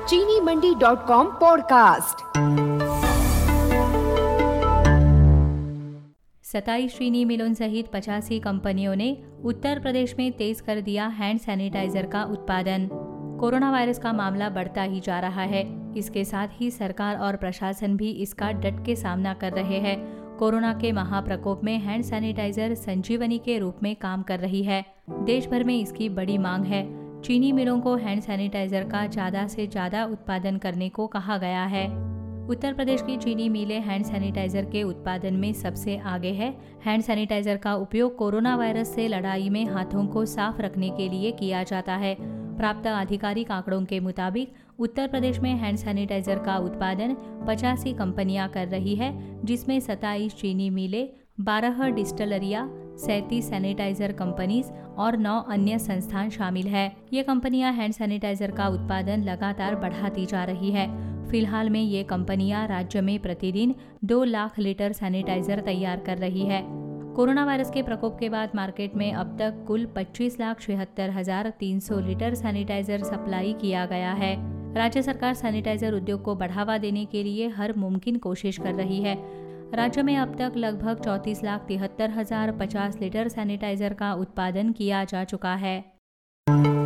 चीनीमंडी.com podcast. 27 चीनी मिलों सहित 85 कंपनियों ने उत्तर प्रदेश में तेज कर दिया हैंड सैनिटाइजर का उत्पादन। कोरोना वायरस का मामला बढ़ता ही जा रहा है। इसके साथ ही सरकार और प्रशासन भी इसका डट के सामना कर रहे हैं। कोरोना के महाप्रकोप में हैंड सैनिटाइजर संजीवनी के रूप में काम कर रही है। देश भर में इसकी बड़ी मांग है। चीनी मिलों को हैंड सैनिटाइजर का ज़्यादा से ज़्यादा उत्पादन करने को कहा गया है। उत्तर प्रदेश की चीनी मिलें हैंड सैनिटाइजर के उत्पादन में सबसे आगे है। हैंड सैनिटाइजर का उपयोग कोरोना वायरस से लड़ाई में हाथों को साफ रखने के लिए किया जाता है। प्राप्त आधिकारिक आंकड़ों के मुताबिक उत्तर प्रदेश में हैंड सैनिटाइजर का उत्पादन 85 कंपनियां कर रही है, जिसमें 27 चीनी मिलें, 12 डिस्टिलरियां, 37 सैनिटाइजर कंपनीज और 9 अन्य संस्थान शामिल है। ये कंपनियां हैंड सैनिटाइजर का उत्पादन लगातार बढ़ाती जा रही है। फिलहाल में ये कंपनियां राज्य में प्रतिदिन 2 लाख लीटर सैनिटाइजर तैयार कर रही है। कोरोना वायरस के प्रकोप के बाद मार्केट में अब तक कुल 25,76,300 लीटर सैनिटाइजर सप्लाई किया गया है। राज्य सरकार सैनिटाइजर उद्योग को बढ़ावा देने के लिए हर मुमकिन कोशिश कर रही है। राज्य में अब तक लगभग 34,73,050 लीटर सैनिटाइजर का उत्पादन किया जा चुका है।